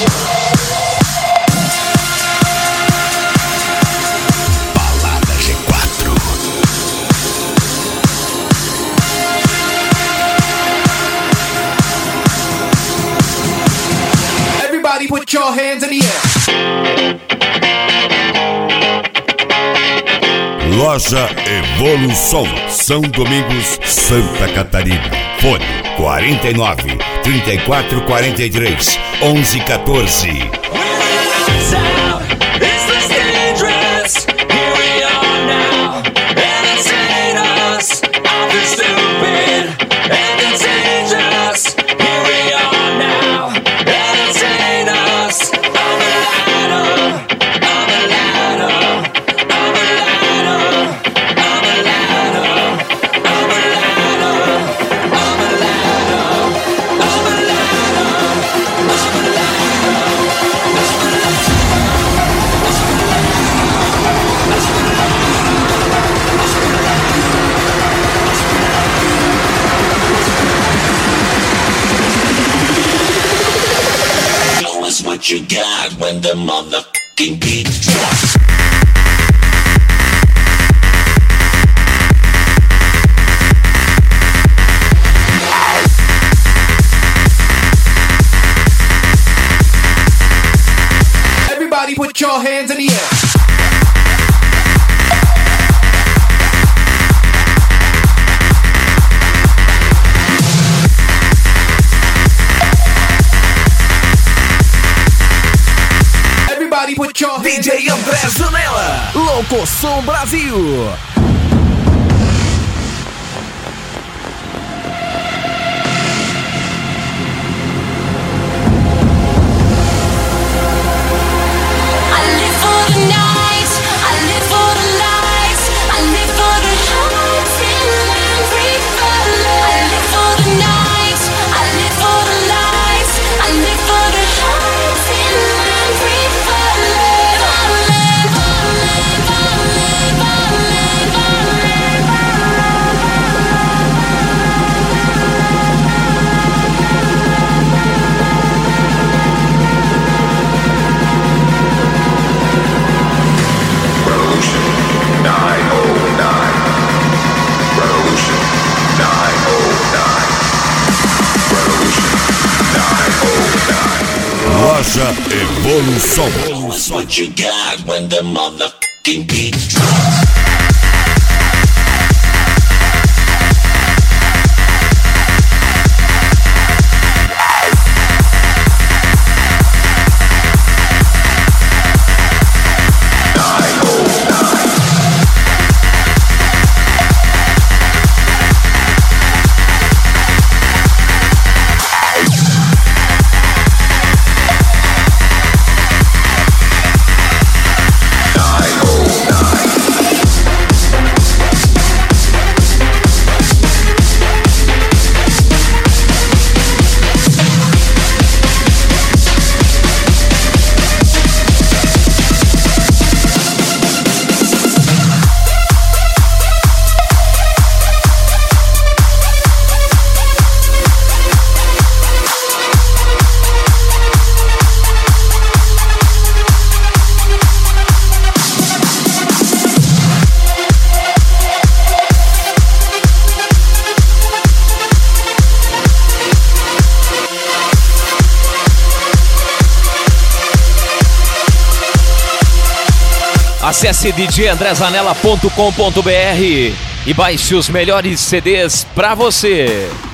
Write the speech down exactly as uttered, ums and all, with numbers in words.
Put your hands in the air. Loja Evolução, São Domingos, Santa Catarina. Fone quarenta e nove, trinta e quatro, quarenta e três, onze, quatorze. What you got when the motherfucking beat drops? Everybody put your hands in the air. D J André Zanella, Locosom Brasil. Loja Evolução. What you got when the motherfucking beat drops? Acesse d j andré zanella ponto com ponto b r e baixe os melhores C Ds pra você.